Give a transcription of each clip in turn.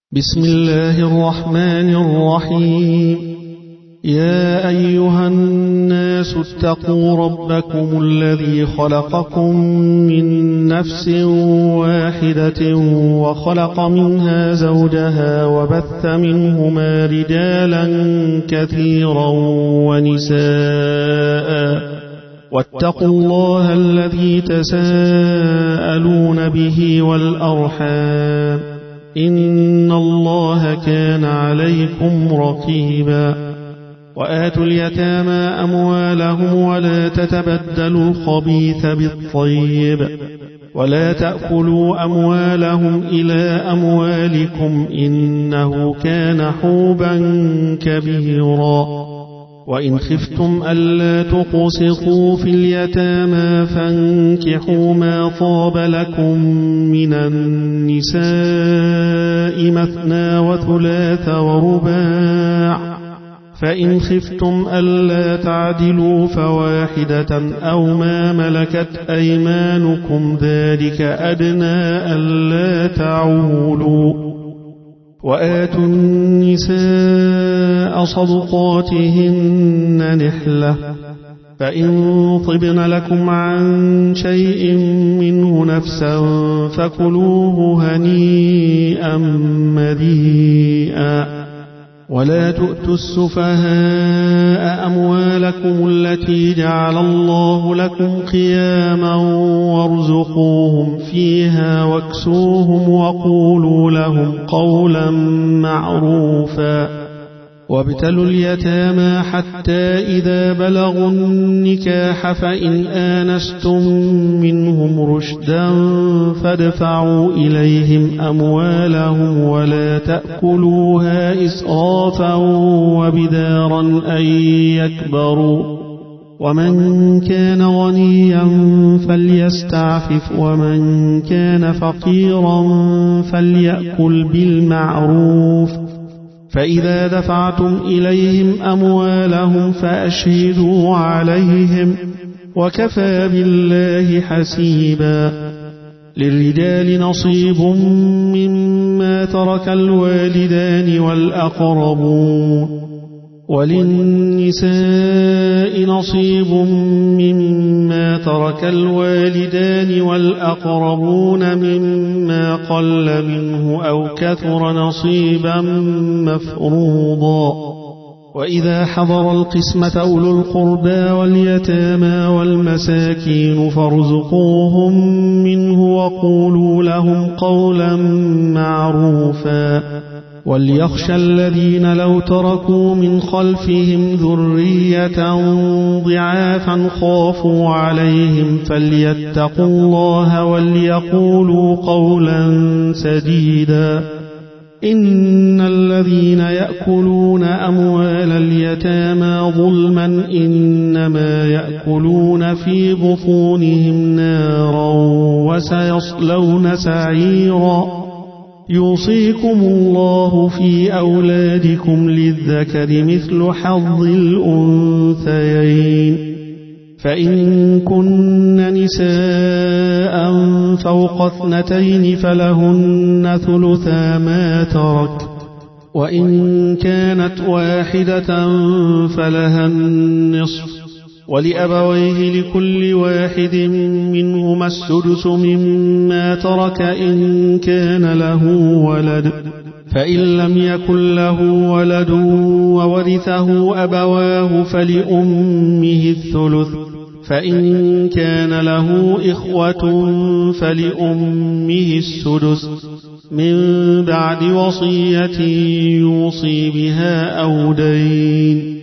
بسم الله الرحمن الرحيم. يا أيها الناس اتقوا ربكم الذي خلقكم من نفس واحدة وخلق منها زوجها وبث منهما رجالا كثيرا ونساء، واتقوا الله الذي تساءلون به والأرحام، إن الله كان عليكم رقيبا. وآتوا اليتامى أموالهم ولا تتبدلوا الخبيث بالطيب، ولا تأكلوا أموالهم إلى أموالكم إنه كان حوبا كبيرا. وإن خفتم ألا تقسطوا في اليتامى فانكحوا ما طاب لكم من النساء مثنى وثلاث ورباع، فإن خفتم ألا تعدلوا فواحدة أو ما ملكت أيمانكم ذلك أدنى ألا تعولوا. وآتوا النساء صدقاتهن نحلة، فإن طبن لكم عن شيء منه نفسا فكلوه هنيئا مريئا. ولا تؤتوا السفهاء أموالكم التي جعل الله لكم قياما وارزقوهم فيها واكسوهم وقولوا لهم قولا معروفا. وابتلوا اليتامى حتى إذا بلغوا النكاح فإن آنستم منهم رشدا فادفعوا إليهم أموالهم ولا تأكلوها إسرافا وبدارا أن يكبروا. ومن كان غنيا فليستعفف ومن كان فقيرا فليأكل بالمعروف. فإذا دفعتم إليهم أموالهم فأشهدوا عليهم، وكفى بالله حسيبا. للرجال نصيب مما ترك الوالدان والأقربون، وللنساء نصيب مما ترك الوالدان والأقربون مما قل منه أو كثر نصيبا مفروضا. وإذا حضر القسمة أولو القربى واليتامى والمساكين فارزقوهم منه وقولوا لهم قولا معروفا. وليخشى الذين لو تركوا من خلفهم ذرية ضعافا خافوا عليهم فليتقوا الله وليقولوا قولا سديدا. إن الذين يأكلون أموال اليتامى ظلما إنما يأكلون في بطونهم نارا وسيصلون سعيرا. يوصيكم الله في أولادكم للذكر مثل حظ الأنثيين، فإن كن نساء فوق 2 فلهن ثلثا ما ترك، وإن كانت واحدة فلها النصف، ولأبويه لكل واحد منهما السدس مما ترك إن كان له ولد، فإن لم يكن له ولد وورثه أبواه فلأمه الثلث، فإن كان له إخوة فلأمه السدس من بعد وصية يوصي بها أو دين.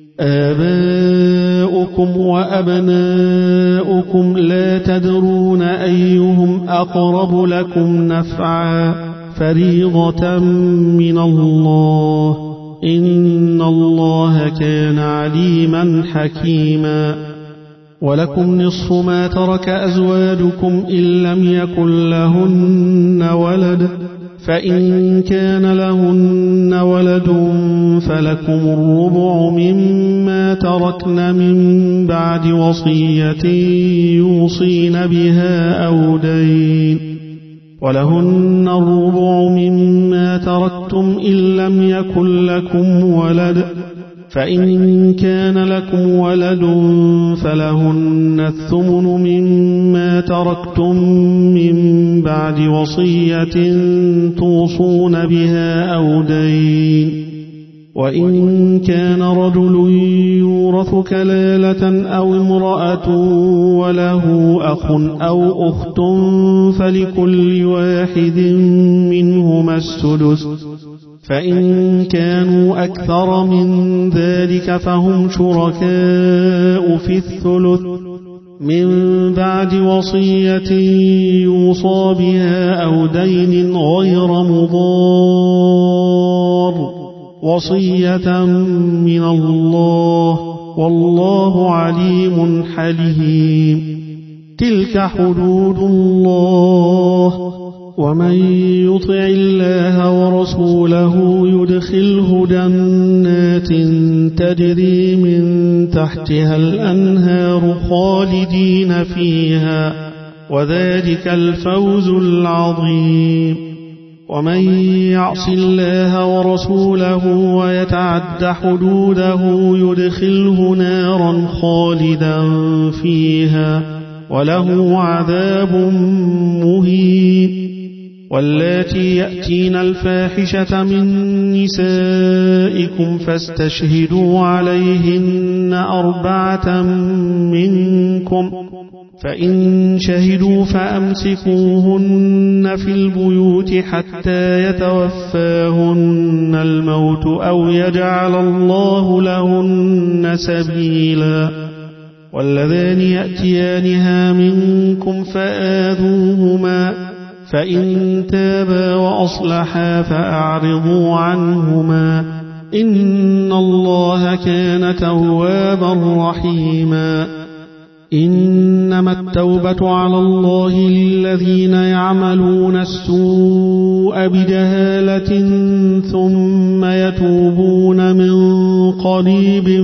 آباؤكم وأبناؤكم لا تدرون أيهم أقرب لكم نفعا فريضة من الله، إن الله كان عليما حكيما. ولكم نصف ما ترك أزواجكم إن لم يكن لهن ولد، فإن كان لهن ولد فلكم الربع مما تركن من بعد وصية يوصين بها أو دين، ولهن الربع مما تركتم إن لم يكن لكم ولد، فإن كان لكم ولد فلهن الثمن مما تركتم من بعد وصية توصون بها أو دين. وإن كان رجل يورث كلالة أو امرأة وله أخ أو أخت فلكل واحد منهما السدس، فإن كانوا أكثر من ذلك فهم شركاء في الثلث من بعد وصية يوصى بها أو دين غير مضار، وصية من الله، والله عليم حليم. تلك حدود الله، ومن يطع الله ورسوله يدخله جنات تجري من تحتها الأنهار خالدين فيها، وذلك الفوز العظيم. ومن يعص الله ورسوله ويتعد حدوده يدخله نارا خالدا فيها وله عذاب مهين. واللاتي يأتين الفاحشة من نسائكم فاستشهدوا عليهن 4 منكم، فإن شهدوا فأمسكوهن في البيوت حتى يتوفاهن الموت أو يجعل الله لهن سبيلا. واللذان يأتيانها منكم فآذوهما، فإن تابا وأصلحا فأعرضوا عنهما، إن الله كان توابا رحيما. إنما التوبة على الله للذين يعملون السوء بجهالة ثم يتوبون من قريب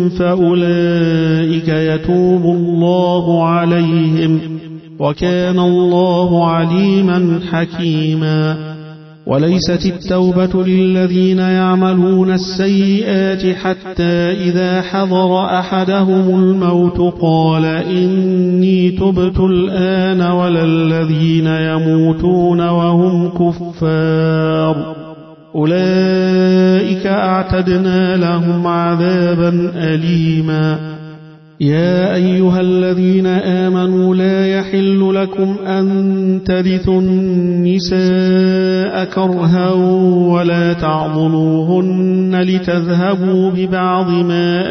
فأولئك يتوب الله عليهم، وكان الله عليما حكيما. وليست التوبة للذين يعملون السيئات حتى إذا حضر أحدهم الموت قال إني تبت الآن، ولا الذين يموتون وهم كفار، أولئك أعتدنا لهم عذابا أليما. يا أيها الذين آمنوا لا يحل لكم أن ترثوا النساء كرها ولا تعضلوهن لتذهبوا ببعض ما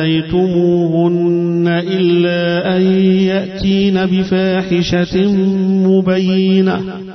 آتيتموهن إلا أن يأتين بفاحشة مبينة،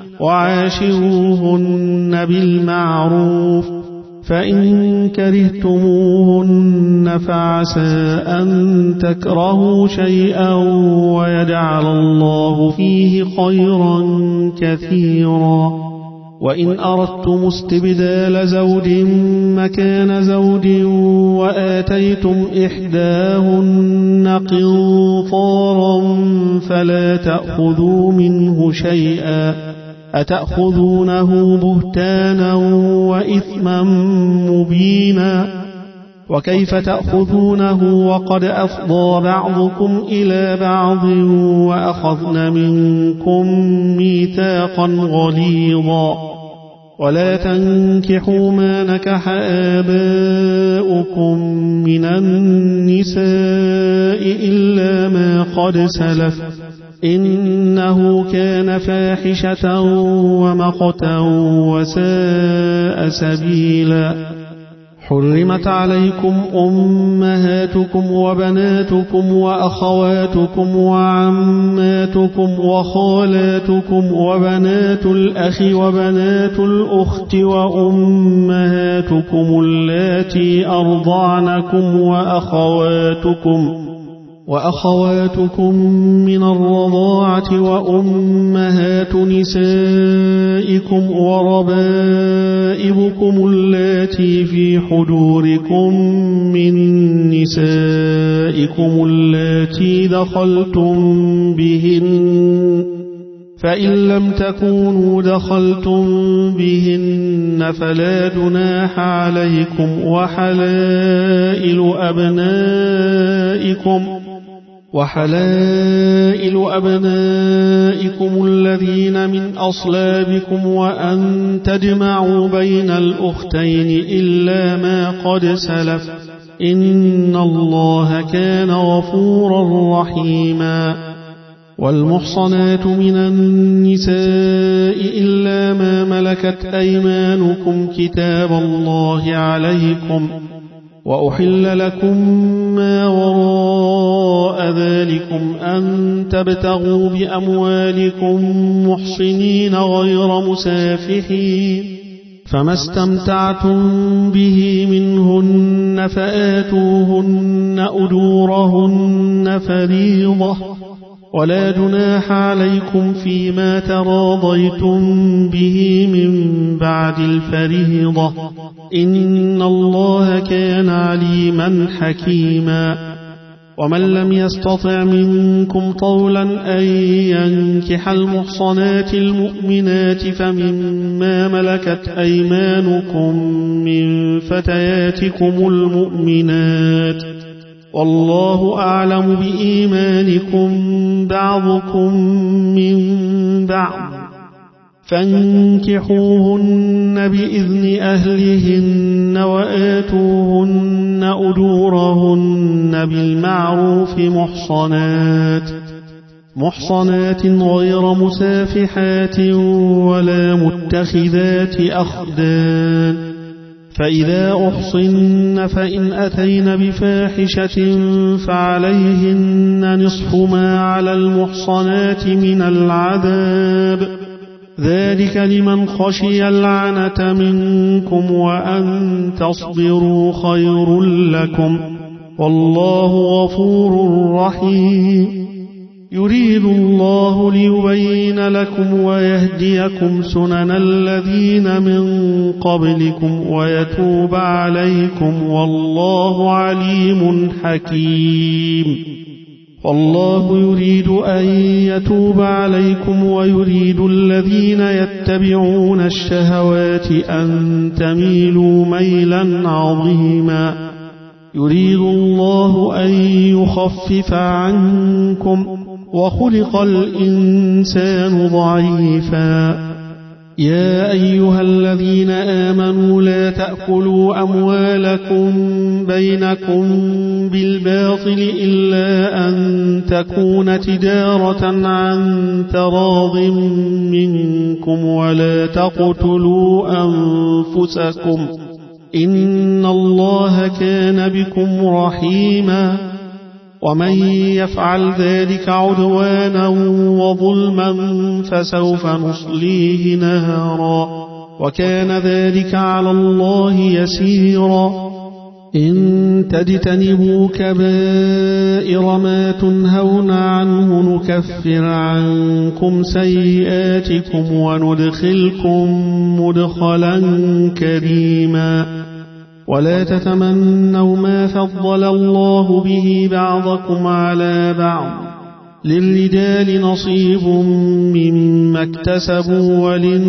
وعاشروهن بالمعروف، فإن كرهتموهن فعسى أن تكرهوا شيئا ويجعل الله فيه خيرا كثيرا. وإن أردتم استبدال زوج مكان زوج وآتيتم إحداهن قنطارا فلا تأخذوا منه شيئا، أتأخذونه بهتانا وإثما مبينا؟ وكيف تأخذونه وقد أفضى بعضكم إلى بعض وأخذن منكم ميثاقا غليظا؟ ولا تنكحوا ما نكح آباؤكم من النساء إلا ما قد سلف، إنه كان فاحشة ومقتا وساء سبيلا. حرمت عليكم أمهاتكم وبناتكم وأخواتكم وعماتكم وخالاتكم وبنات الأخ وبنات الأخت وأمهاتكم اللاتي أرضعنكم وأخواتكم من الرضاعة وأمهات نسائكم وربائبكم اللاتي في حجوركم من نسائكم اللاتي دخلتم بهن، فإن لم تكونوا دخلتم بهن فلا جناح عليكم وحلائل أبنائكم الذين من أصلابكم وأن تجمعوا بين الأختين إلا ما قد سلف إن الله كان غفورا رحيما والمحصنات من النساء إلا ما ملكت أيمانكم كتاب الله عليكم وأحل لكم ما وراء ذلكم أن تبتغوا بأموالكم محصنين غير مسافحين فما استمتعتم به منهن فآتوهن أجورهن فريضة ولا جناح عليكم فيما تراضيتم به من بعد الفريضة إن الله كان عليما حكيما ومن لم يستطع منكم طولا أن ينكح المحصنات المؤمنات فمما ملكت أيمانكم من فتياتكم المؤمنات والله أعلم بإيمانكم بعضكم من بعض فانكحوهن بإذن أهلهن وآتوهن أجورهن بالمعروف محصنات غير مسافحات ولا متخذات أخدان فإذا أحصن فإن أتين بفاحشة فعليهن نصف ما على المحصنات من العذاب ذلك لمن خشي العنة منكم وأن تصبروا خير لكم والله غفور رحيم يريد الله ليبين لكم ويهديكم سنن الذين من قبلكم ويتوب عليكم والله عليم حكيم والله يريد أن يتوب عليكم ويريد الذين يتبعون الشهوات أن تميلوا ميلا عظيما يريد الله أن يخفف عنكم وخلق الإنسان ضعيفا يا أيها الذين آمنوا لا تأكلوا أموالكم بينكم بالباطل إلا أن تكون تجارة عن تراض منكم ولا تقتلوا أنفسكم إن الله كان بكم رحيما ومن يفعل ذلك عدوانا وظلما فسوف نصليه نارا وكان ذلك على الله يسيرا إن تجتنبوا كبائر ما تنهون عنه نكفر عنكم سيئاتكم وندخلكم مدخلا كريما ولا تتمنوا ما فضل الله به بعضكم على بعض للرجال نصيب مما اكتسبوا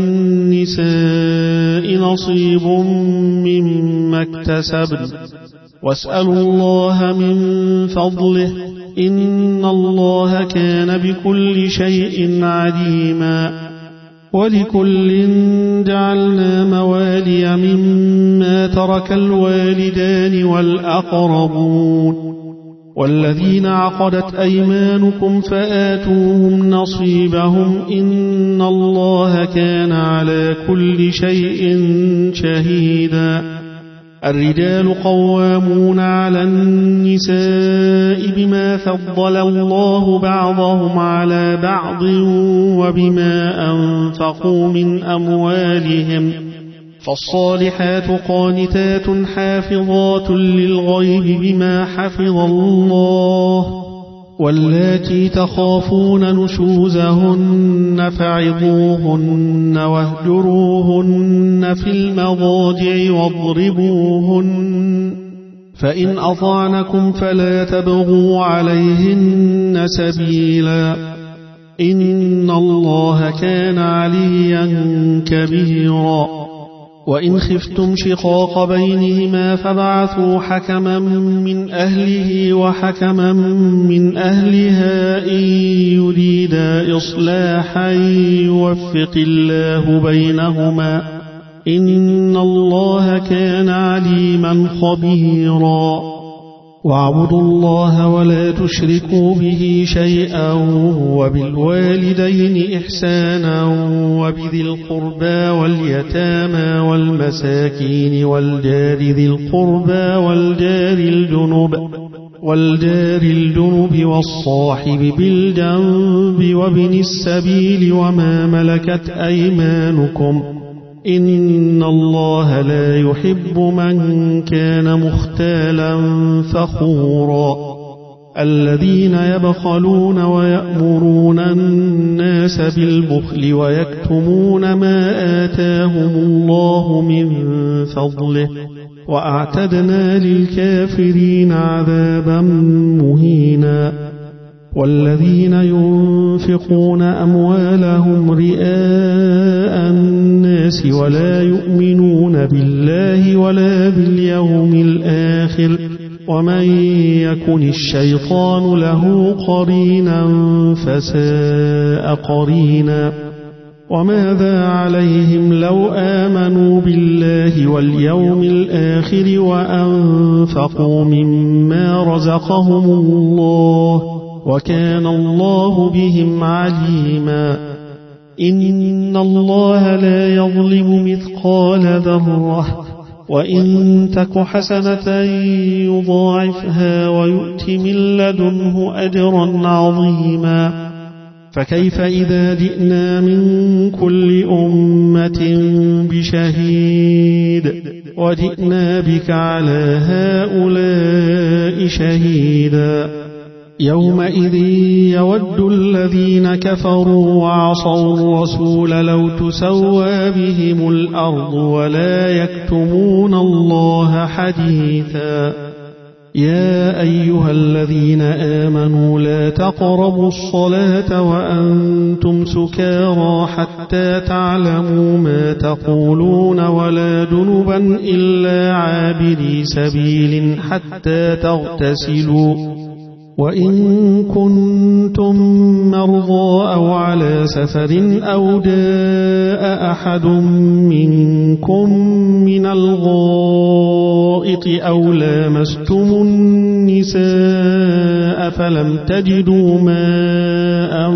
وللنساء نصيب مما اكتسبن واسألوا الله من فضله إن الله كان بكل شيء عليما ولكل جعلنا موالي مما ترك الوالدان والأقربون والذين عقدت أيمانكم فآتوهم نصيبهم إن الله كان على كل شيء شهيدا الرجال قوامون على النساء بما فضل الله بعضهم على بعض وبما أنفقوا من أموالهم فالصالحات قانتات حافظات للغيب بما حفظ الله واللاتي تخافون نشوزهن فعظوهن واهجروهن في المضاجع واضربوهن فإن أطعنكم فلا تبغوا عليهن سبيلا إن الله كان عليا كبيرا وإن خفتم شقاق بينهما فابعثوا حكما من أهله وحكما من أهلها إن يريدا إصلاحا يوفق الله بينهما إن الله كان عليما خبيرا واعبدوا الله ولا تشركوا به شيئا وبالوالدين إحسانا وبذي القربى واليتامى والمساكين والجار ذي القربى والجار الجنب والصاحب بالجنب وابن السبيل وما ملكت أيمانكم إن الله لا يحب من كان مختالا فخورا الذين يبخلون ويأمرون الناس بالبخل ويكتمون ما آتاهم الله من فضله وأعتدنا للكافرين عذابا مهينا والذين ينفقون أموالهم رئاء الناس ولا يؤمنون بالله ولا باليوم الآخر ومن يكن الشيطان له قرينا فساء قرينا وماذا عليهم لو آمنوا بالله واليوم الآخر وأنفقوا مما رزقهم الله وكان الله بهم عليما إن الله لا يظلم مثقال ذرة وإن تك حسنة يضاعفها ويؤت من لدنه أجرا عظيما فكيف إذا جئنا من كل أمة بشهيد وجئنا بك على هؤلاء شهيدا يومئذ يود الذين كفروا وعصوا الرسول لو تسوى بهم الأرض ولا يكتمون الله حديثا يا أيها الذين آمنوا لا تقربوا الصلاة وأنتم سكارى حتى تعلموا ما تقولون ولا جنبا إلا عابري سبيل حتى تغتسلوا وإن كنتم مرضى أو على سفر أو جاء أحد منكم من الغائط أو لامستم النساء فلم تجدوا ماء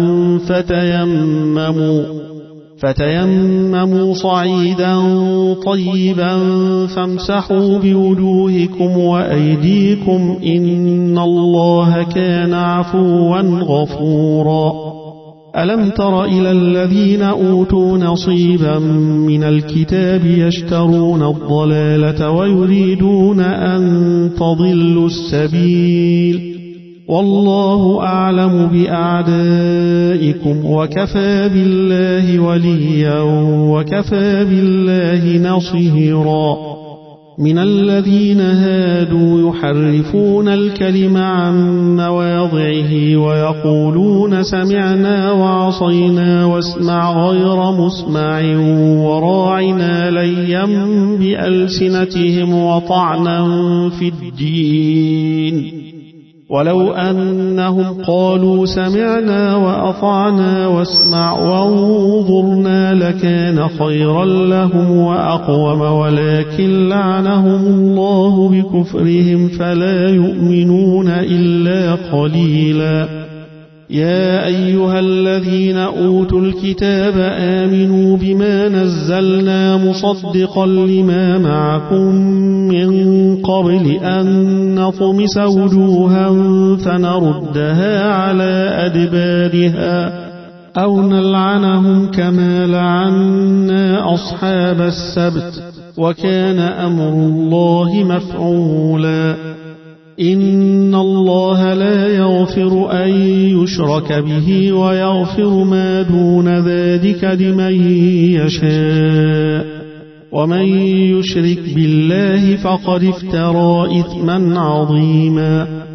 فتيمموا صعيدا طيبا فامسحوا بوجوهكم وأيديكم إن الله كان عفوا غفورا ألم تر إلى الذين أوتوا نصيبا من الكتاب يشترون الضلالة ويريدون أن تضلوا السبيل والله أعلم بأعدائكم وكفى بالله وليا وكفى بالله نصيرا من الذين هادوا يحرفون الكلم عن مواضعه ويقولون سمعنا وعصينا واسمع غير مسمع وراعنا ليا بألسنتهم وطعنا في الدين ولو أنهم قالوا سمعنا وأطعنا واسمع وانظرنا لكان خيرا لهم وأقوم ولكن لعنهم الله بكفرهم فلا يؤمنون إلا قليلا يا أيها الذين أوتوا الكتاب آمنوا بما نزلنا مصدقا لما معكم من قبل أن نطمس وجوها فنردها على أدبارها أو نلعنهم كما لعنا أصحاب السبت وكان أمر الله مفعولا إن الله لا يغفر أن يشرك به ويغفر ما دون ذلك لمن يشاء ومن يشرك بالله فقد افترى إثما عظيما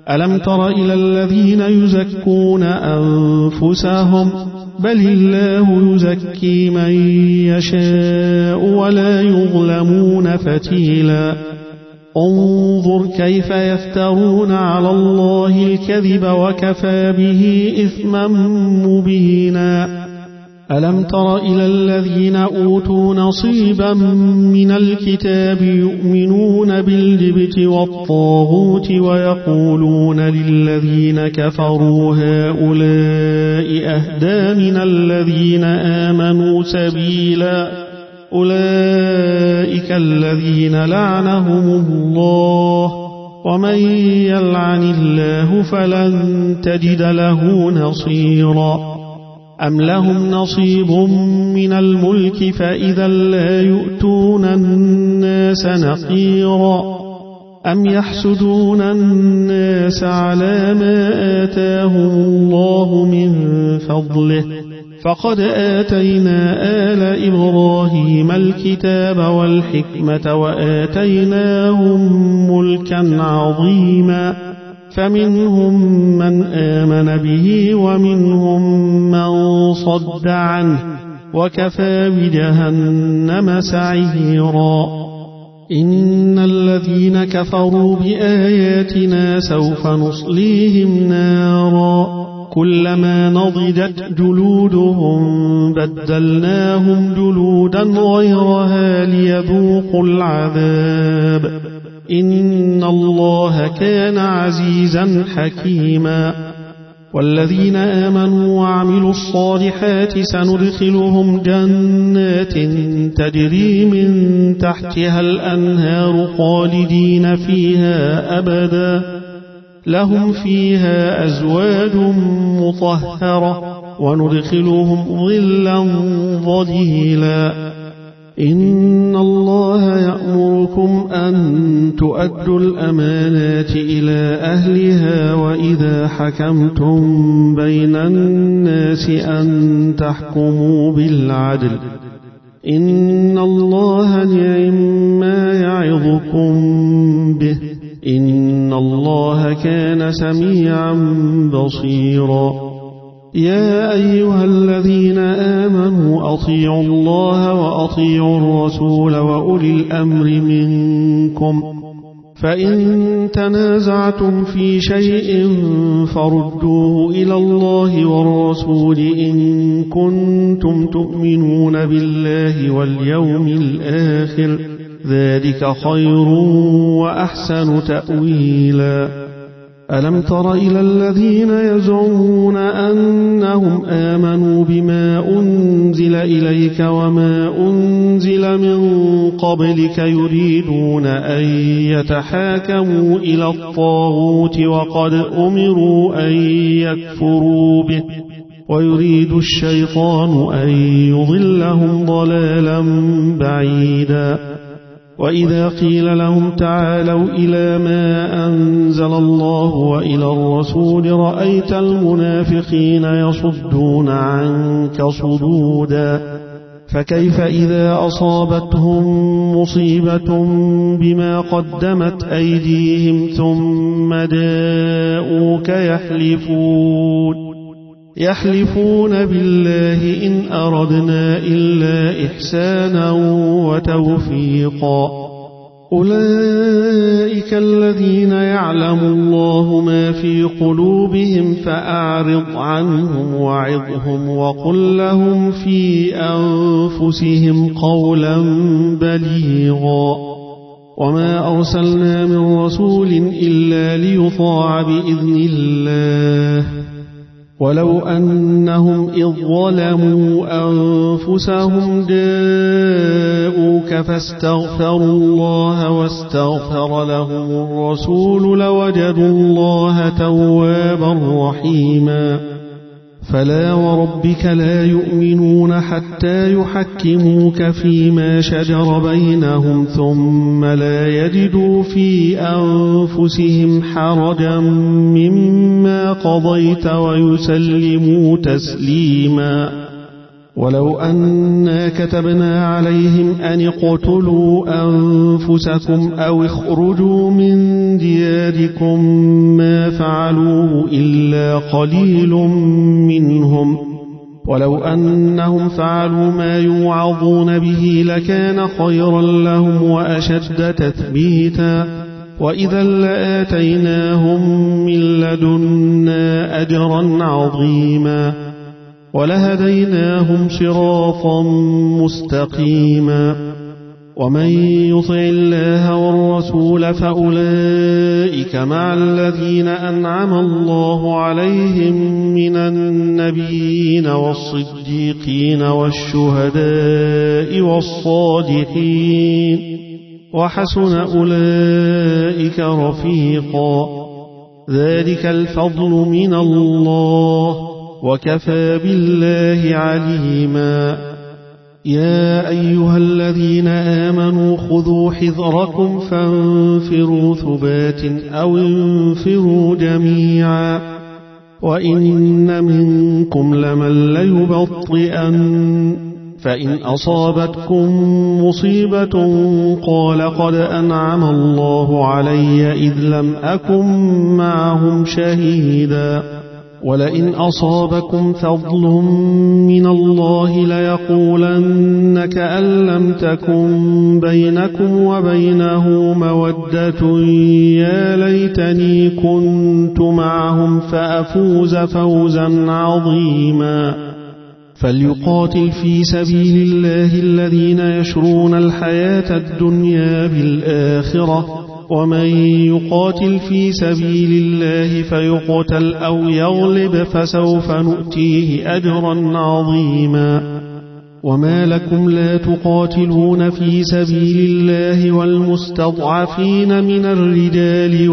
ألم تر إلى الذين يزكون أنفسهم بل الله يزكي من يشاء ولا يظلمون فتيلا انظر كيف يفترون على الله الكذب وكفى به إثما مبينا ألم تر إلى الذين أوتوا نصيبا من الكتاب يؤمنون بالجبت والطاغوت ويقولون للذين كفروا هؤلاء أهدى من الذين آمنوا سبيلا أولئك الذين لعنهم الله ومن يلعن الله فلن تجد له نصيرا أم لهم نصيب من الملك فإذا لا يؤتون الناس نقيرا أم يحسدون الناس على ما آتاهم الله من فضله فقد آتينا آل إبراهيم الكتاب والحكمة وآتيناهم ملكا عظيما فمنهم من آمن به ومنهم من صد عنه وكفى بجهنم سعيرا إن الذين كفروا بآياتنا سوف نصليهم نارا كلما نضجت جلودهم بدلناهم جلودا غيرها ليذوقوا العذاب إن الله كان عزيزا حكيما والذين آمنوا وعملوا الصالحات سندخلهم جنات تجري من تحتها الأنهار خالدين فيها أبدا لهم فيها أزواج مطهرة وندخلهم ظلا ظليلا إن الله يأمركم أن تؤدوا الأمانات إلى أهلها وإذا حكمتم بين الناس أن تحكموا بالعدل إن الله نعم ما يعظكم به إن الله كان سميعا بصيرا يا أيها الذين آمنوا أطيعوا الله وأطيعوا الرسول وأولي الأمر منكم فإن تنازعتم في شيء فردوه إلى الله والرسول إن كنتم تؤمنون بالله واليوم الآخر ذلك خير وأحسن تأويلا ألم تر إلى الذين يزعمون أنهم آمنوا بما أنزل إليك وما أنزل من قبلك يريدون أن يتحاكموا إلى الطاغوت وقد أمروا أن يكفروا به ويريد الشيطان أن يضلهم ضلالا بعيدا وإذا قيل لهم تعالوا إلى ما أنزل الله وإلى الرسول رأيت المنافقين يصدون عنك صدودا فكيف إذا أصابتهم مصيبة بما قدمت أيديهم ثم جاءوك يحلفون بالله إن أردنا إلا إحسانا وتوفيقا أولئك الذين يعلم الله ما في قلوبهم فأعرض عنهم وعظهم وقل لهم في أنفسهم قولا بليغا وما أرسلنا من رسول إلا ليطاع بإذن الله ولو أنهم إذ ظلموا أنفسهم جاءوك فاستغفروا الله واستغفر لهم الرسول لوجدوا الله توابا رحيما فلا وربك لا يؤمنون حتى يحكموك فيما شجر بينهم ثم لا يجدوا في أنفسهم حرجا مما قضيت ويسلموا تسليما ولو أنا كتبنا عليهم أن اقتلوا أنفسكم أو اخرجوا من دياركم ما فعلوه إلا قليل منهم، ولو أنهم فعلوا ما يوعظون به لكان خيرا لهم وأشد تثبيتا، وإذا لآتيناهم من لدنا أجرا عظيما ولهديناهم صراطا مستقيما. ومن يطع الله والرسول فأولئك مع الذين أنعم الله عليهم من النبيين والصديقين والشهداء والصالحين، وحسن أولئك رفيقا. ذلك الفضل من الله وكفى بالله عليما. يا أيها الذين آمنوا خذوا حذركم فانفروا ثبات أو انفروا جميعا، وإن منكم لمن ليبطئن، فإن أصابتكم مصيبة قال قد أنعم الله علي إذ لم أكن معهم شهيدا، ولئن أصابكم فضل من الله ليقولن كأن لم تكن بينكم وبينه مودة يا ليتني كنت معهم فأفوز فوزا عظيما. فليقاتل في سبيل الله الذين يشرون الحياة الدنيا بالآخرة، ومن يقاتل في سبيل الله فيقتل أو يغلب فسوف نؤتيه أجرا عظيما. وما لكم لا تقاتلون في سبيل الله والمستضعفين من الرجال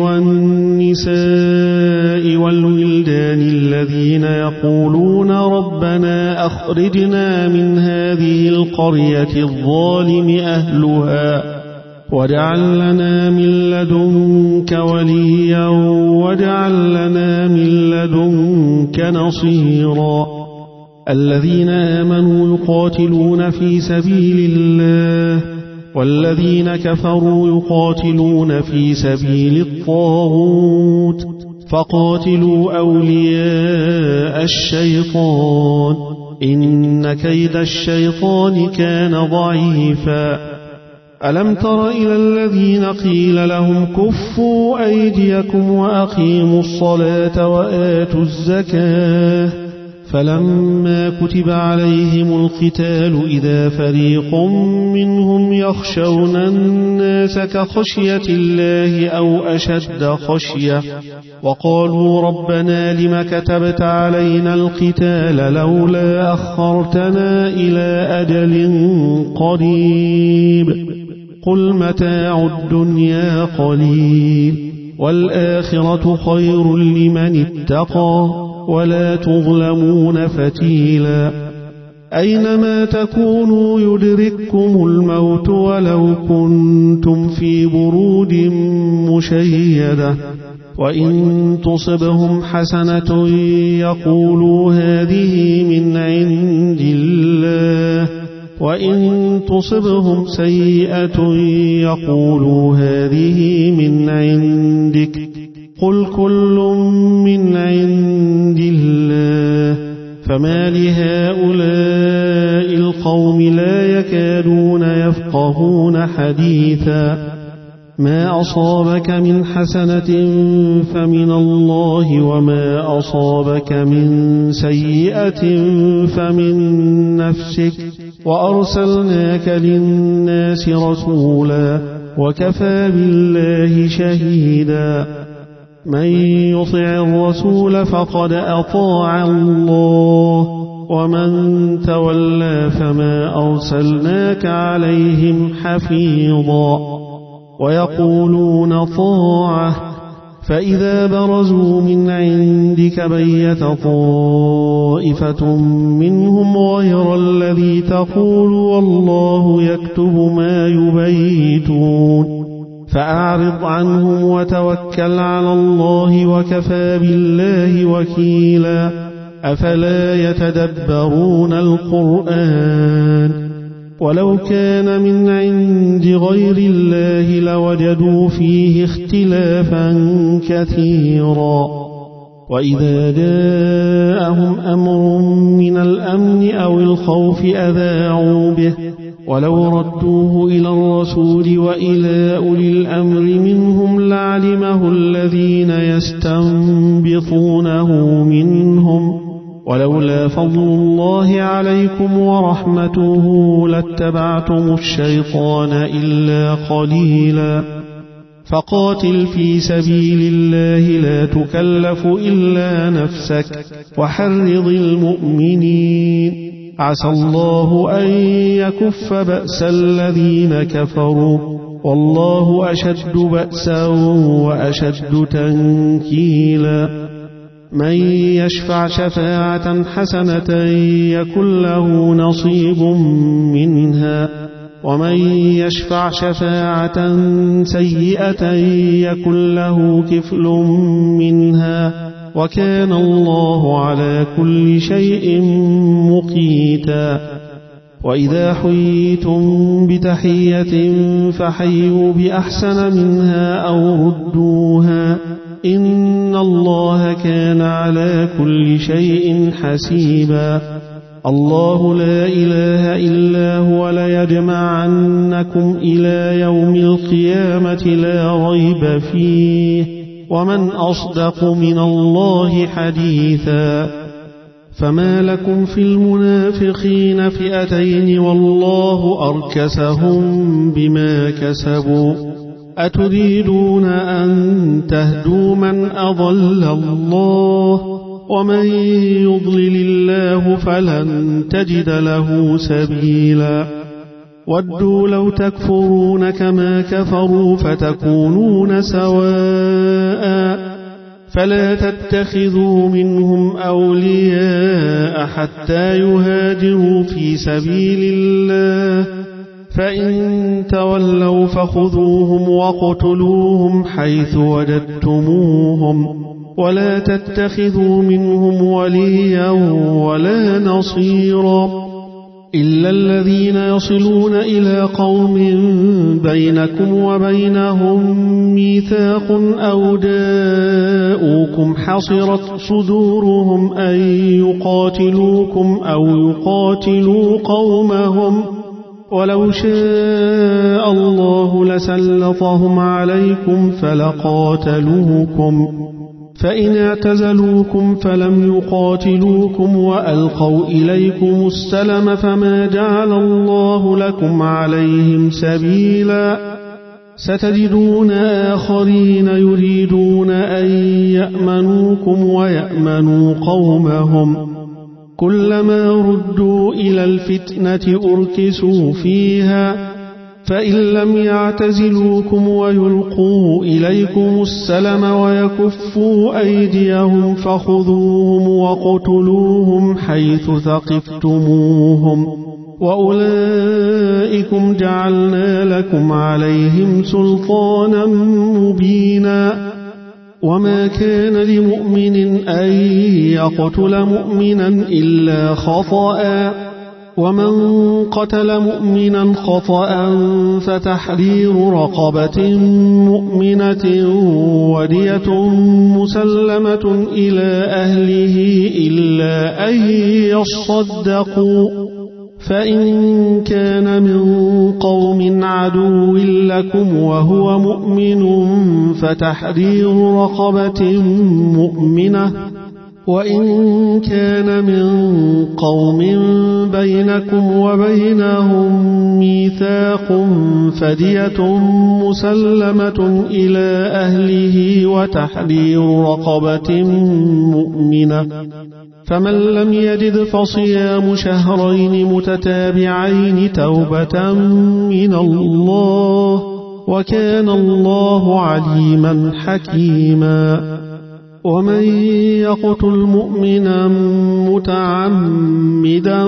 والنساء والولدان الذين يقولون ربنا أخرجنا من هذه القرية الظالم أهلها واجعل لنا من لدنك وليا واجعل لنا من لدنك نصيرا. الذين آمنوا يقاتلون في سبيل الله، والذين كفروا يقاتلون في سبيل الطاغوت، فقاتلوا أولياء الشيطان إن كيد الشيطان كان ضعيفا. ألم تر إلى الذين قيل لهم كفوا أيديكم وأقيموا الصلاة وآتوا الزكاة فلما كتب عليهم القتال إذا فريق منهم يخشون الناس كخشية الله أو أشد خشية، وقالوا ربنا لم كتبت علينا القتال لولا أخرتنا إلى أجل قريب قل متاع الدنيا قليل والآخرة خير لمن اتقى ولا تظلمون فتيلا. أينما تكونوا يدرككم الموت ولو كنتم في برود مشيدة، وإن تصبهم حسنة يقولوا هذه من عند الله، وإن تصبهم سيئة يقولوا هذه من عندك، قل كل من عند الله. فما لهؤلاء القوم لا يكادون يفقهون حديثا. ما أصابك من حسنة فمن الله، وما أصابك من سيئة فمن نفسك، وأرسلناك للناس رسولا وكفى بالله شهيدا. من يطع الرسول فقد أطاع الله، ومن تولى فما أرسلناك عليهم حفيظا. ويقولون طاعة فإذا برزوا من عندك بيت طائفة منهم غير الذي تقول والله يكتب ما يبيتون، فأعرض عنهم وتوكل على الله وكفى بالله وكيلا. أفلا يتدبرون القرآن ولو كان من عند غير الله لوجدوا فيه اختلافا كثيرا وإذا جاءهم أمر من الأمن أو الخوف أذاعوا به ولو ردوه إلى الرسول وإلى أولي الأمر منهم لعلمه الذين يستنبطونه منهم ولولا فضل الله عليكم ورحمته لاتبعتم الشيطان إلا قليلا فقاتل في سبيل الله لا تكلف إلا نفسك وحرض المؤمنين عسى الله أن يكف بأس الذين كفروا والله أشد بأسا وأشد تنكيلا من يشفع شفاعة حسنة يكن له نصيب منها ومن يشفع شفاعة سيئة يكن له كفل منها وكان الله على كل شيء مقيتا وإذا حييتم بتحية فحيوا بأحسن منها أو ردوها إن الله كان على كل شيء حسيبا الله لا إله إلا هو ليجمعنكم إلى يوم القيامة لا ريب فيه ومن أصدق من الله حديثا فما لكم في المنافقين فئتين والله أركسهم بما كسبوا أتريدون أن تهدوا من أضل الله ومن يضلل الله فلن تجد له سبيلا ودوا لو تكفرون كما كفروا فتكونون سواء فلا تتخذوا منهم أولياء حتى يهاجروا في سبيل الله فإن تولوا فخذوهم وقتلوهم حيث وجدتموهم ولا تتخذوا منهم وليا ولا نصيرا إلا الذين يصلون إلى قوم بينكم وبينهم ميثاق أو جاءوكم حصرت صدورهم أن يقاتلوكم أو يقاتلوا قومهم ولو شاء الله لسلطهم عليكم فلقاتلوكم فإن اعتزلوكم فلم يقاتلوكم وألقوا إليكم السلم فما جعل الله لكم عليهم سبيلا ستجدون آخرين يريدون أن يأمنوكم ويأمنوا قومهم كلما ردوا إلى الفتنة أركسوا فيها فإن لم يعتزلوكم ويلقوا إليكم السلم ويكفوا أيديهم فخذوهم وقتلوهم حيث ثقفتموهم وأولئكم جعلنا لكم عليهم سلطانا مبينا وما كان لمؤمن أن يقتل مؤمنا إلا خطأ ومن قتل مؤمنا خطأ فتحرير رقبة مؤمنة ودية مسلمة إلى أهله إلا أن يصدقوا فإن كان من قوم عدو لكم وهو مؤمن فتحرير رقبة مؤمنة وإن كان من قوم بينكم وبينهم ميثاق فدية مسلمة إلى أهله وتحرير رقبة مؤمنة فمن لم يجد فصيام شهرين متتابعين توبة من الله وكان الله عليما حكيما ومن يقتل مؤمنا متعمدا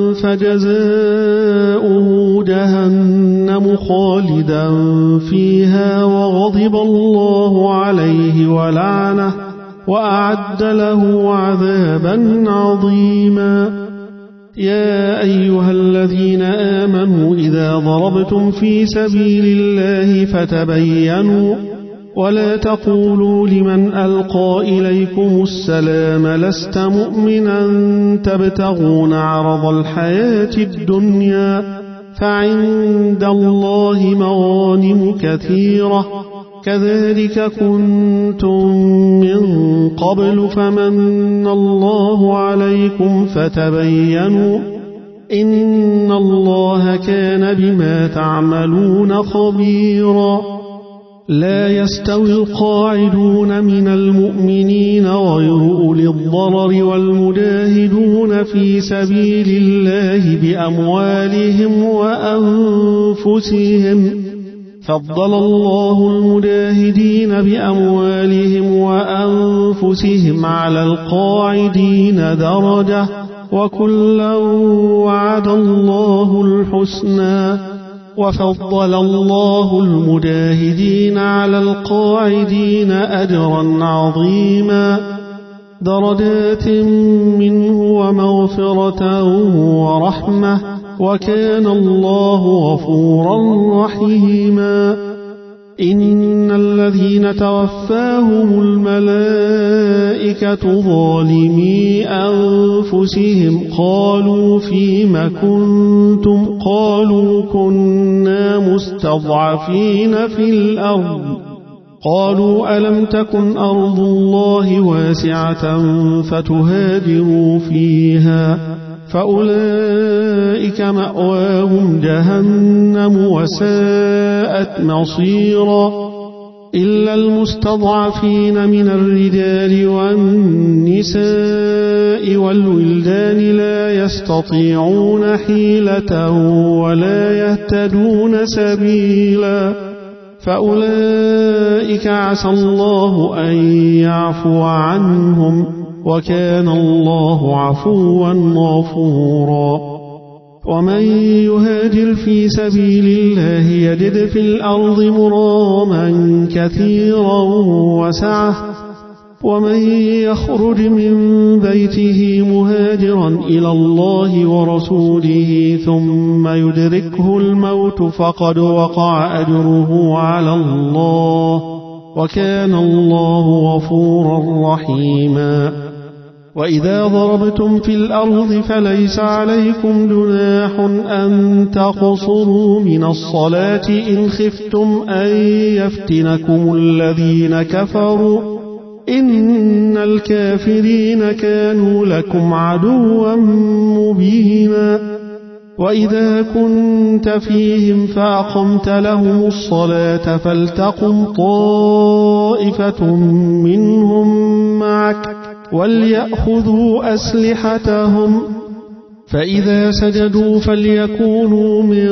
فجزاؤه جهنم خالدا فيها وغضب الله عليه وأعد له عذابا عظيما. يا أيها الذين آمنوا إذا ضربتم في سبيل الله فتبينوا ولا تقولوا لمن ألقى إليكم السلام لست مؤمنا تبتغون عرض الحياة الدنيا فعند الله مغانم كثيرة كذلك كنتم من قبل فمن الله عليكم فتبينوا إن الله كان بما تعملون خبيرا. لا يستوي القاعدون من المؤمنين غير أولي الضرر والمجاهدون في سبيل الله بأموالهم وأنفسهم فضل الله المجاهدين بأموالهم وأنفسهم على القاعدين درجة وكلا وعد الله الحسنى وفضل الله المجاهدين على القاعدين أجرا عظيما درجات منه ومغفرة ورحمة وكان الله غفورا رحيما. إن الذين توفاهم الملائكة ظالمي أنفسهم قالوا فيم كنتم قالوا كنا مستضعفين في الأرض قالوا ألم تكن أرض الله واسعة فتهاجروا فيها فأولئك مأواهم جهنم وساءت مصيرا. إلا المستضعفين من الرجال والنساء والولدان لا يستطيعون حيلة ولا يهتدون سبيلا فأولئك عسى الله أن يعفو عنهم وكان الله عفوا غفورا. ومن يهاجر في سبيل الله يجد في الأرض مراغما كثيرا وسعة ومن يخرج من بيته مهاجرا إلى الله ورسوله ثم يدركه الموت فقد وقع أجره على الله وكان الله غفورا رحيما. وإذا ضربتم في الأرض فليس عليكم جناح أن تقصروا من الصلاة إن خفتم أن يفتنكم الذين كفروا إن الكافرين كانوا لكم عدوا مبينا. وإذا كنت فيهم فأقمت لهم الصلاة فلتقم طائفة منهم معك وليأخذوا أسلحتهم فإذا سجدوا فليكونوا من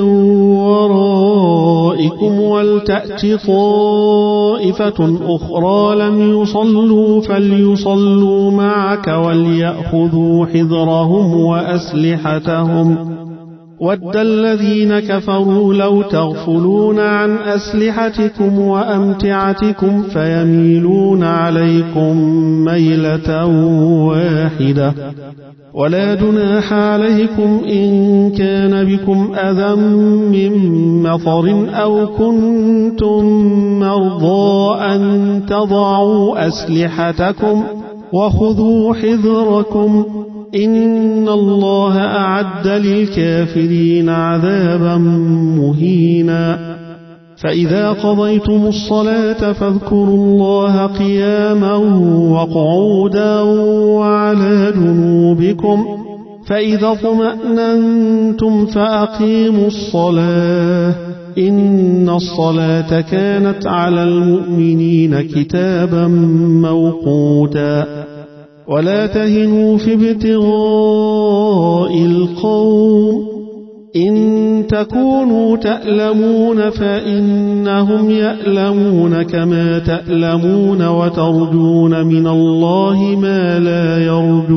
ورائكم ولتأت طائفة أخرى لم يصلوا فليصلوا معك وليأخذوا حذرهم وأسلحتهم ود الذين كفروا لو تغفلون عن أسلحتكم وأمتعتكم فيميلون عليكم ميلة واحدة ولا جناح عليكم إن كان بكم أذى من مطر أو كنتم مرضى أن تضعوا أسلحتكم وخذوا حذركم إن الله أعد للكافرين عذابا مهينا. فإذا قضيتم الصلاة فاذكروا الله قياما وقعودا وعلى جنوبكم فإذا اطمأننتم فأقيموا الصلاة إن الصلاة كانت على المؤمنين كتابا موقوتا. ولا تهنوا في ابتغاء القوم إن تكونوا تألمون فإنهم يألمون كما تألمون وترجون من الله ما لا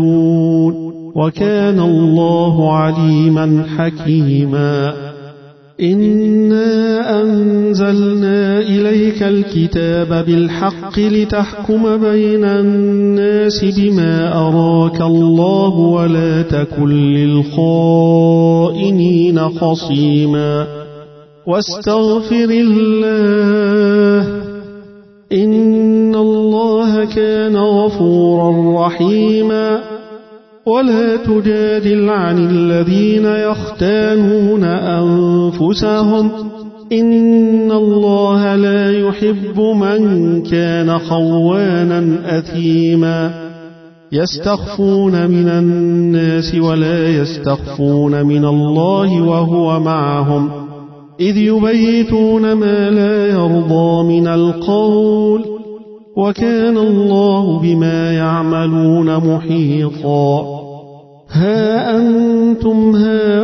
يرجون وكان الله عليما حكيما. إنا أنزلنا إليك الكتاب بالحق لتحكم بين الناس بما أراك الله ولا تكن للخائنين خصيما واستغفر الله إن الله كان غفورا رحيما ولا تجادل عن الذين يختانون أنفسهم إن الله لا يحب من كان خوانا أثيما يستخفون من الناس ولا يستخفون من الله وهو معهم إذ يبيتون ما لا يرضى من القول وكان الله بما يعملون محيطا ها أنتم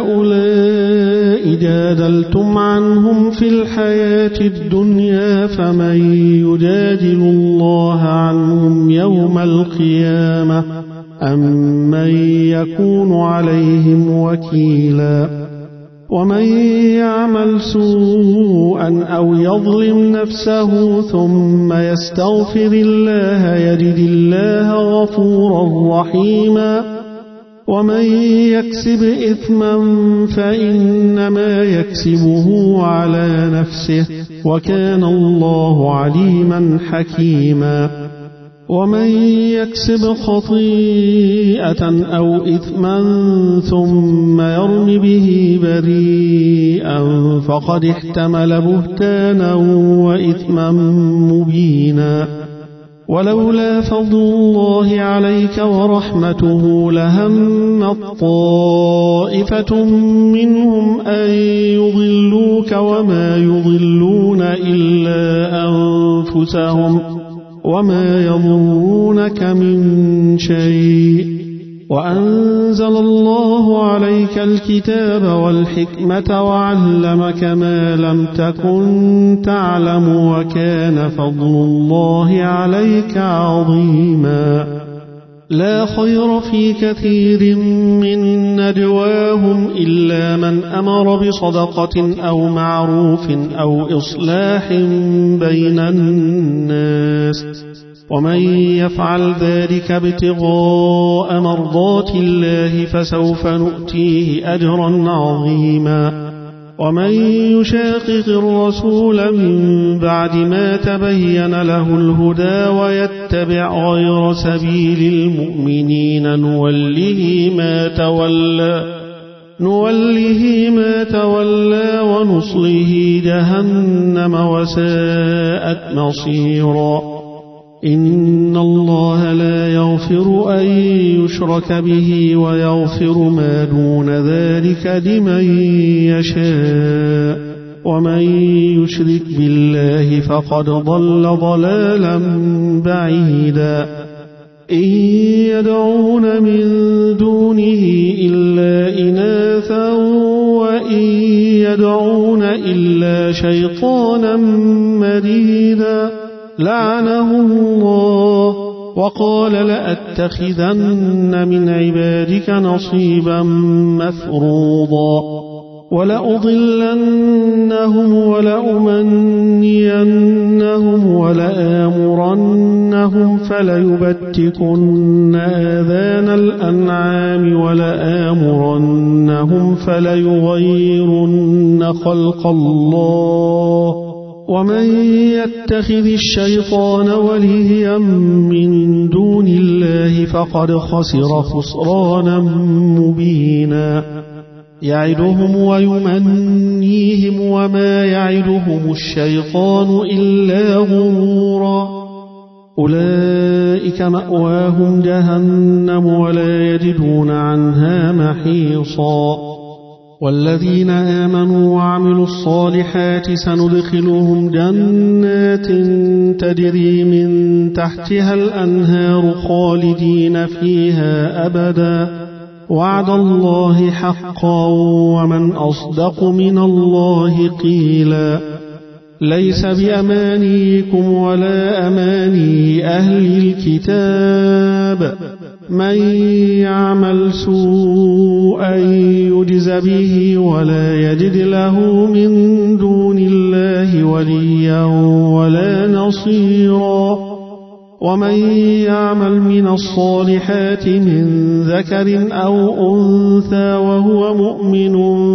هؤلاء جادلتم عنهم في الحياة الدنيا فمن يجادل الله عنهم يوم القيامة أم من يكون عليهم وكيلا ومن يعمل سوءا أو يظلم نفسه ثم يستغفر الله يجد الله غفورا رحيما ومن يكسب إثما فإنما يكسبه على نفسه وكان الله عليما حكيما ومن يكسب خطيئة أو إثما ثم يرم به بريئا فقد احتمل بهتانا وإثما مبينا ولولا فضل الله عليك ورحمته لهمت طائفة منهم أن يضلوك وما يضلون إلا أنفسهم وما يضرونك من شيء وأنزل الله عليك الكتاب والحكمة وعلمك ما لم تكن تعلم وكان فضل الله عليك عظيما لا خير في كثير من نجواهم إلا من أمر بصدقة أو معروف أو إصلاح بين الناس ومن يفعل ذلك ابتغاء مرضات الله فسوف نؤتيه أجرا عظيما ومن يشاقق الرسول من بعد ما تبين له الهدى ويتبع غير سبيل المؤمنين نوله ما تولى ونصله جهنم وساءت مصيرا إن الله لا يغفر أن يشرك به ويغفر ما دون ذلك لمن يشاء ومن يشرك بالله فقد ضل ضلالا بعيدا إن يدعون من دونه إلا إناثا وإن يدعون إلا شيطانا مريدا لعنه الله وقال لأتخذن من عبادك نصيبا مفروضا ولأضلنهم ولأمنينهم ولآمرنهم فليبتكن آذان الأنعام ولآمرنهم فليغيرن خلق الله ومن يتخذ الشيطان وليا من دون الله فقد خسر خسرانا مبينا يعدهم ويمنيهم وما يعدهم الشيطان إلا غرورا أولئك مأواهم جهنم ولا يجدون عنها محيصا والذين آمنوا وعملوا الصالحات سندخلهم جنات تجري من تحتها الأنهار خالدين فيها أبدا وعد الله حقا ومن أصدق من الله قيلا ليس بأمانيكم ولا أماني أهل الكتاب من يعمل سوءا يجز به ولا يجد له من دون الله وليا ولا نصيرا ومن يعمل من الصالحات من ذكر أو أنثى وهو مؤمن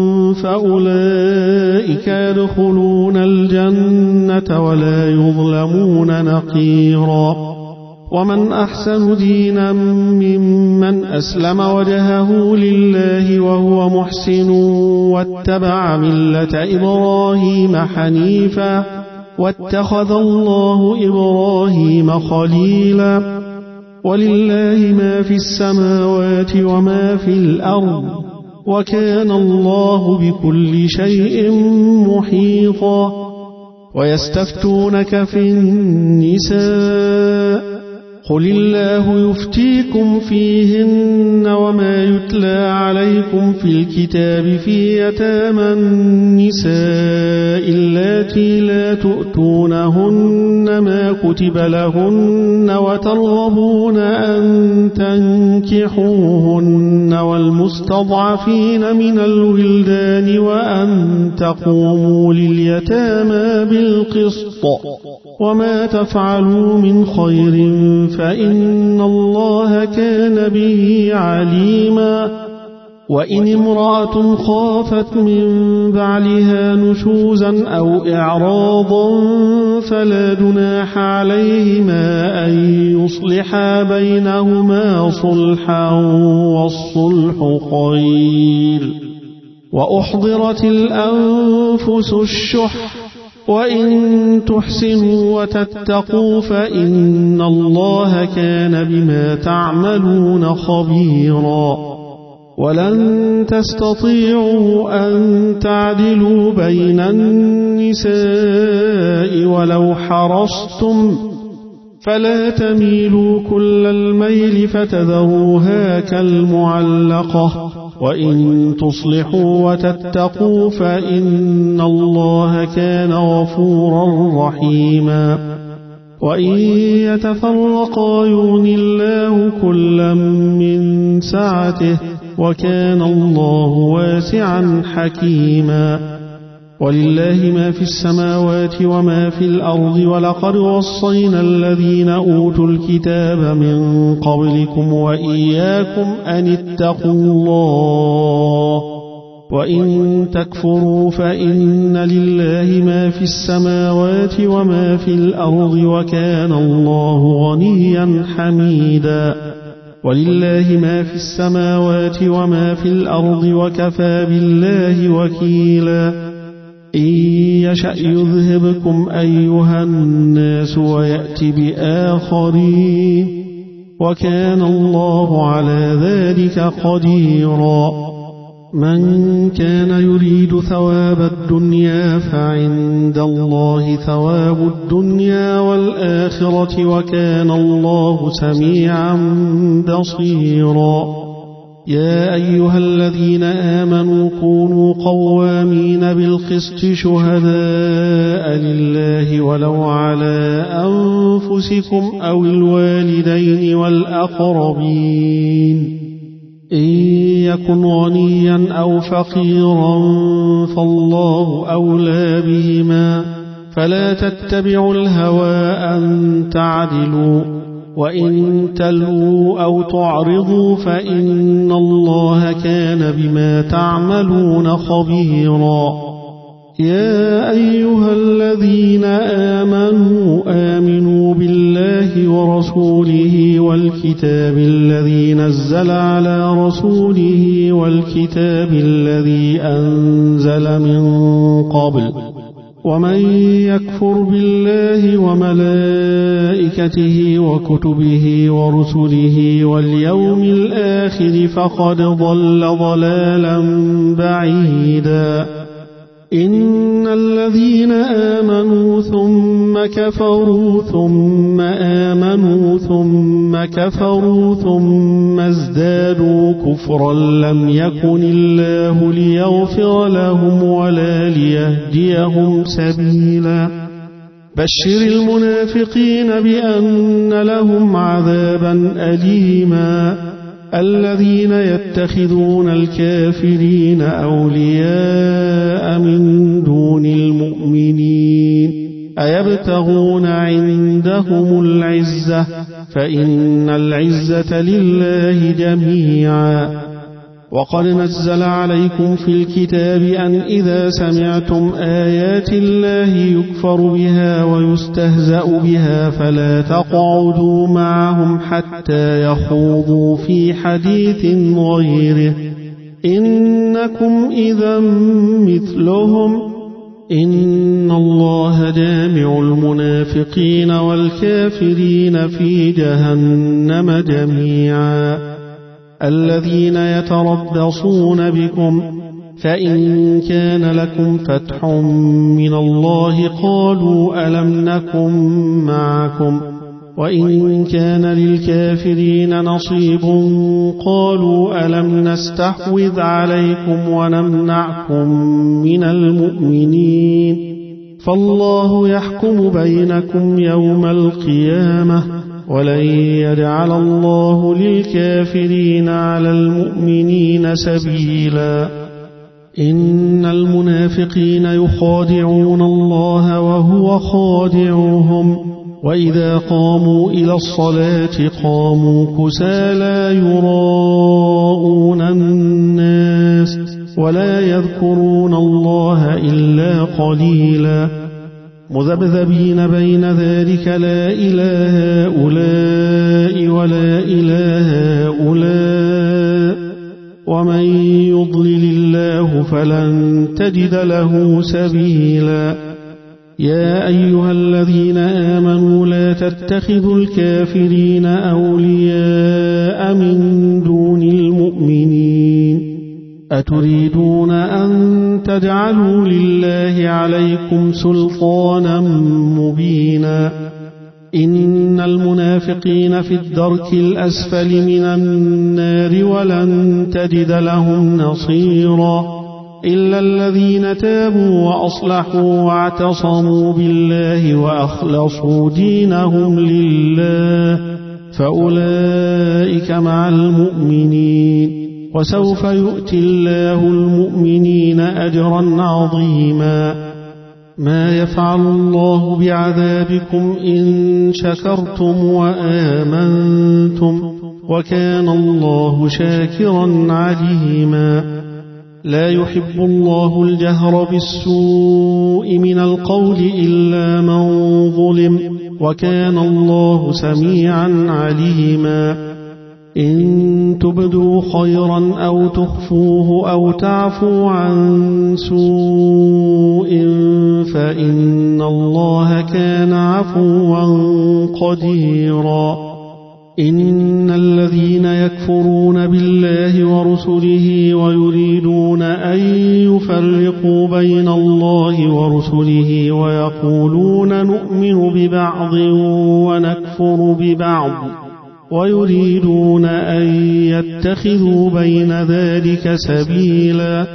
فأولئك يدخلون الجنة ولا يظلمون نقيرا ومن أحسن دينا ممن أسلم وجهه لله وهو محسن واتبع ملة إبراهيم حنيفا واتخذ الله إبراهيم خليلا ولله ما في السماوات وما في الأرض وكان الله بكل شيء محيطا ويستفتونك في النساء قل الله يفتيكم فيهن وما يتلى عليكم في الكتاب في يتامى النساء اللاتي لا تؤتونهن ما كتب لهن وترغبون أن تنكحوهن والمستضعفين من الولدان وأن تقوموا لليتامى بالقسط وما تفعلوا من خير فإن الله كان به عليما وإن امرأة خافت من بعلها نشوزا أو إعراضا فلا جناح عليهما أن يصلحا بينهما صلحا والصلح خير وأحضرت الأنفس الشح وإن تحسنوا وتتقوا فإن الله كان بما تعملون خبيرا ولن تستطيعوا أن تعدلوا بين النساء ولو حرصتم فلا تميلوا كل الميل فتذروها كالمعلقة وإن تصلحوا وتتقوا فإن الله كان غفورا رحيما وإن يتفرقا يغن الله كلا من سعته وكان الله واسعا حكيما ولله ما في السماوات وما في الأرض ولقد وصينا الذين أوتوا الكتاب من قبلكم وإياكم أن اتقوا الله وإن تكفروا فإن لله ما في السماوات وما في الأرض وكان الله غنيا حميدا ولله ما في السماوات وما في الأرض وكفى بالله وكيلا إن يشأ يذهبكم أيها الناس ويأت بآخرين وكان الله على ذلك قديرا من كان يريد ثواب الدنيا فعند الله ثواب الدنيا والآخرة وكان الله سميعا بصيرا يا أيها الذين آمنوا كونوا قوامين بالقسط شهداء لله ولو على أنفسكم أو الوالدين والأقربين إن يكن غنيا أو فقيرا فالله أولى بهما فلا تتبعوا الهوى أن تعدلوا وإن تلووا أو تعرضوا فإن الله كان بما تعملون خبيرا يا أيها الذين آمنوا بالله ورسوله والكتاب الذي نزل على رسوله والكتاب الذي أنزل من قبل ومن يكفر بالله وملائكته وكتبه ورسله واليوم الآخر فقد ضل ضلالا بعيدا إن الذين آمنوا ثم كفروا ثم آمنوا ثم كفروا ثم ازدادوا كفرا لم يكن الله ليغفر لهم ولا ليهديهم سبيلا بشر المنافقين بأن لهم عذابا أليما الذين يتخذون الكافرين أولياء من دون المؤمنين أيبتغون عندهم العزة فإن العزة لله جميعا وقد نزل عليكم في الكتاب أن إذا سمعتم آيات الله يكفر بها ويستهزأ بها فلا تقعدوا معهم حتى يخوضوا في حديث غيره إنكم إذا مثلهم إن الله جامع المنافقين والكافرين في جهنم جميعا الذين يتربصون بكم فإن كان لكم فتح من الله قالوا ألم نكن معكم وإن كان للكافرين نصيب قالوا ألم نستحوذ عليكم ونمنعكم من المؤمنين فالله يحكم بينكم يوم القيامة ولن يجعل الله للكافرين على المؤمنين سبيلا إن المنافقين يخادعون الله وهو خادعهم وإذا قاموا إلى الصلاة قاموا كسالى يراءون الناس ولا يذكرون الله إلا قليلا مذبذبين بين ذلك لا إله هؤلاء ولا إله هؤلاء ومن يضلل الله فلن تجد له سبيلا يا أيها الذين آمنوا لا تتخذوا الكافرين أولياء من دون المؤمنين أتريدون أن تجعلوا لله عليكم سلطانا مبينا إن المنافقين في الدرك الأسفل من النار ولن تجد لهم نصيرا إلا الذين تابوا وأصلحوا واعتصموا بالله وأخلصوا دينهم لله فأولئك مع المؤمنين وسوف يؤتي الله المؤمنين أجرا عظيما ما يفعل الله بعذابكم إن شكرتم وآمنتم وكان الله شاكرا عليما لا يحب الله الجهر بالسوء من القول إلا من ظلم وكان الله سميعا عليما إن تبدوا خيرا أو تخفوه أو تعفوا عن سوء فإن الله كان عفوا قديرا إن الذين يكفرون بالله ورسله ويريدون أن يفرقوا بين الله ورسله ويقولون نؤمن ببعض ونكفر ببعض ويريدون أن يتخذوا بين ذلك سبيلا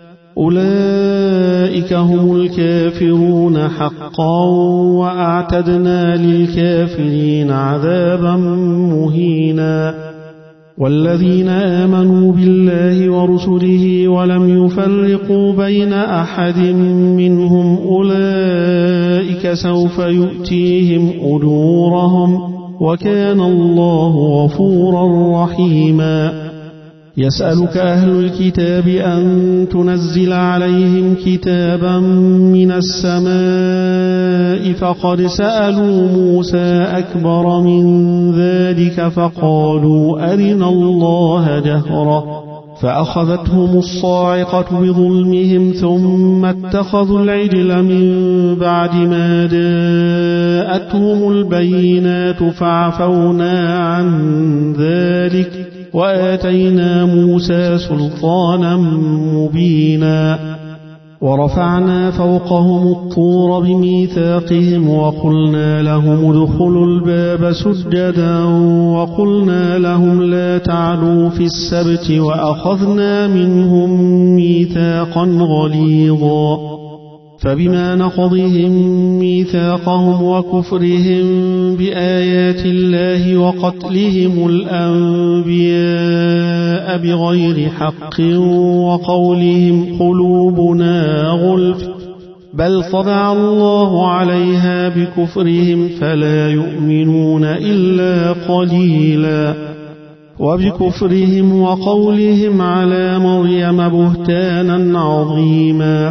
أولئك هم الكافرون حقا وأعتدنا للكافرين عذابا مهينا والذين آمنوا بالله ورسله ولم يفرقوا بين أحد منهم أولئك سوف يؤتيهم أجورهم وكان الله غفورا رحيما يسألك أهل الكتاب أن تنزل عليهم كتابا من السماء فقد سألوا موسى أكبر من ذلك فقالوا أرنا الله جهرة فأخذتهم الصاعقة بظلمهم ثم اتخذوا العجل من بعد ما جاءتهم البينات فعفونا عن ذلك وآتينا موسى سلطانا مبينا ورفعنا فوقهم الطور بميثاقهم وقلنا لهم ادخلوا الباب سجدا وقلنا لهم لا تعلوا في السبت وأخذنا منهم ميثاقا غليظا فبما نقضهم ميثاقهم وكفرهم بآيات الله وقتلهم الأنبياء بغير حق وقولهم قلوبنا غلف بل طبع الله عليها بكفرهم فلا يؤمنون إلا قليلا وبكفرهم وقولهم على مريم بهتانا عظيما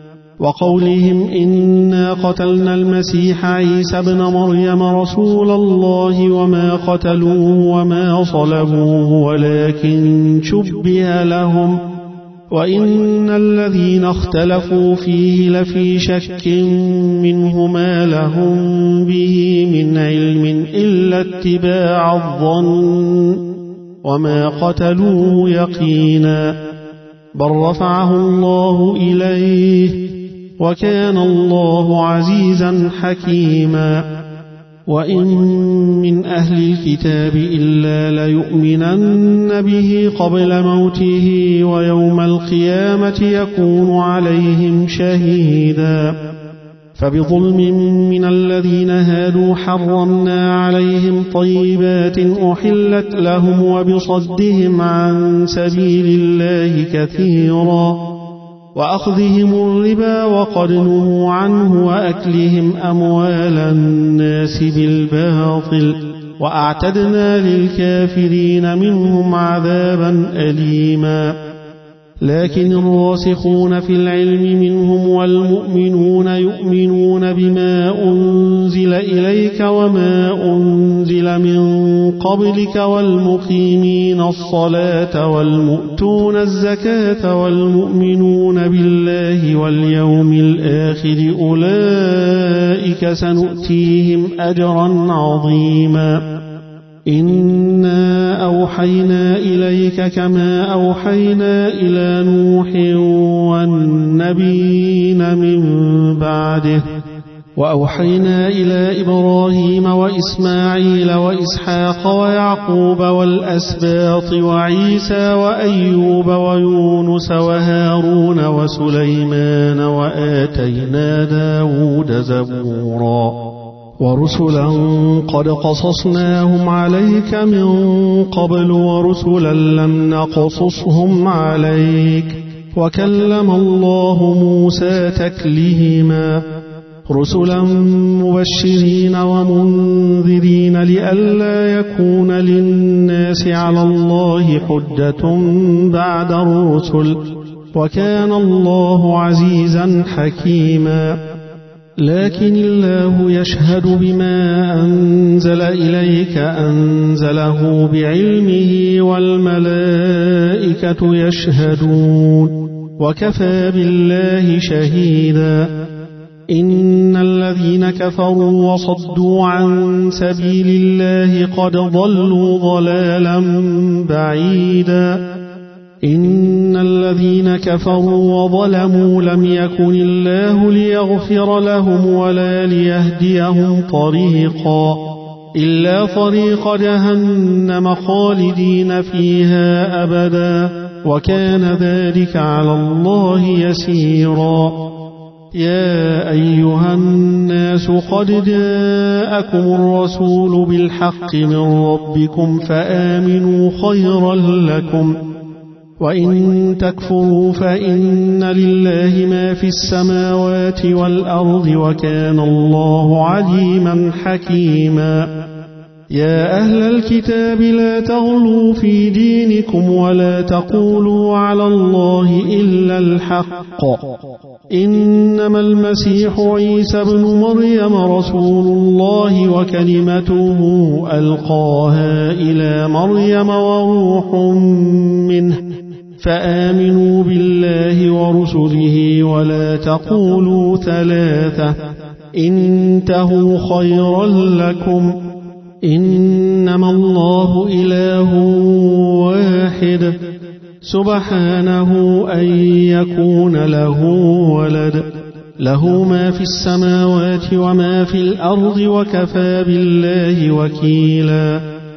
وقولهم إنا قتلنا المسيح عيسى ابن مريم رسول الله وما قتلوه وما صلبوه ولكن شبه لهم وإن الذين اختلفوا فيه لفي شك منه ما لهم به من علم إلا اتباع الظن وما قتلوه يقينا بل رفعه الله إليه وكان الله عزيزا حكيما وإن من أهل الكتاب إلا ليؤمنن به قبل موته ويوم القيامة يكون عليهم شهيدا فبظلم من الذين هادوا حرمنا عليهم طيبات أحلت لهم وبصدهم عن سبيل الله كثيرا وأخذهم الربا وقد نهوا عنه وأكلهم أموال الناس بالباطل وأعتدنا للكافرين منهم عذابا أليما لكن الراسخون في العلم منهم والمؤمنون يؤمنون بما أنزل إليك وما أنزل من قبلك والمقيمين الصلاة والمؤتون الزكاة والمؤمنون بالله واليوم الآخر أولئك سنؤتيهم أجرا عظيما إنا أوحينا إليك كما أوحينا إلى نوح والنبيين من بعده وأوحينا إلى إبراهيم وإسماعيل وإسحاق ويعقوب والأسباط وعيسى وأيوب ويونس وهارون وسليمان وآتينا داود زبورا ورسلا قد قصصناهم عليك من قبل ورسلا لم نقصصهم عليك وكلم الله موسى تكليما رسلا مبشرين ومنذرين لئلا يكون للناس على الله حجة بعد الرسل وكان الله عزيزا حكيما لكن الله يشهد بما أنزل إليك أنزله بعلمه والملائكة يشهدون وكفى بالله شهيدا إن الذين كفروا وصدوا عن سبيل الله قد ضلوا ضلالا بعيدا إن الذين كفروا وظلموا لم يكن الله ليغفر لهم ولا ليهديهم طريقا إلا طريق جهنم خالدين فيها أبدا وكان ذلك على الله يسيرا يا أيها الناس قد جاءكم الرسول بالحق من ربكم فآمنوا خيرا لكم وإن تكفروا فإن لله ما في السماوات والأرض وكان الله عليما حكيما يا أهل الكتاب لا تغلوا في دينكم ولا تقولوا على الله إلا الحق إنما المسيح عيسى ابن مريم رسول الله وكلمته ألقاها إلى مريم وروح منه فآمنوا بالله ورسله ولا تقولوا ثلاثة انتهوا خيرا لكم إنما الله إله واحد سبحانه أن يكون له ولد له ما في السماوات وما في الأرض وكفى بالله وكيلا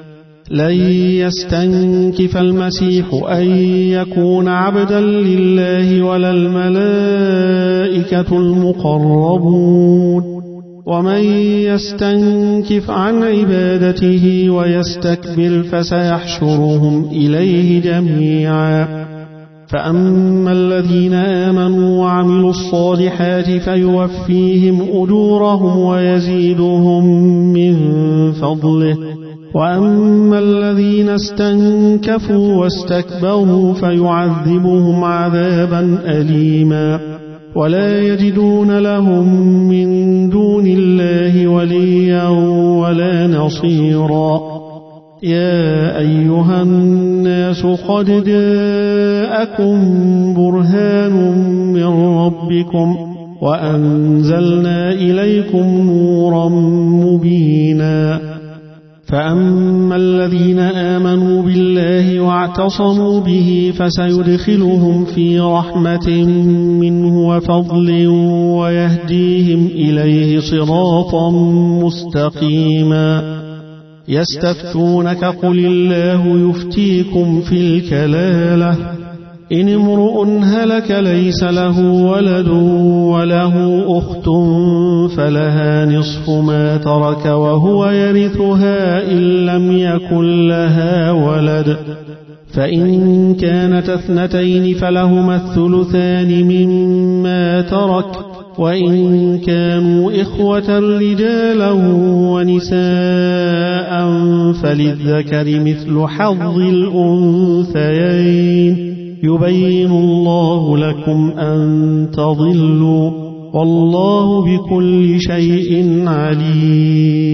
لن يستنكف المسيح أن يكون عبدا لله ولا الملائكة المقربون، ومن يستنكف عن عبادته ويستكبر فسيحشرهم إليه جميعا. فأما الذين آمنوا وعملوا الصالحات فيوفيهم أجورهم ويزيدهم من فضله، وأما الذين استنكفوا واستكبروا فيعذبهم عذابا أليما، ولا يجدون لهم من دون الله وليا ولا نصيرا. يا أيها الناس قد جاءكم برهان من ربكم وأنزلنا إليكم نورا مبينا. فأما الذين آمنوا بالله واعتصموا به فسيدخلهم في رحمة منه وفضل ويهديهم إليه صراطا مستقيما. يستفتونك قل الله يفتيكم في الكلالة، إن امرؤ هلك ليس له ولد وله أخت فلها نصف ما ترك وهو يرثها إن لم يكن لها ولد، فإن كانت اثنتين فلهما الثلثان مما ترك، وإن كانوا إخوة رجالا ونساء فللذكر مثل حظ الأنثيين، يبين الله لكم أن تضلوا، والله بكل شيء عليم.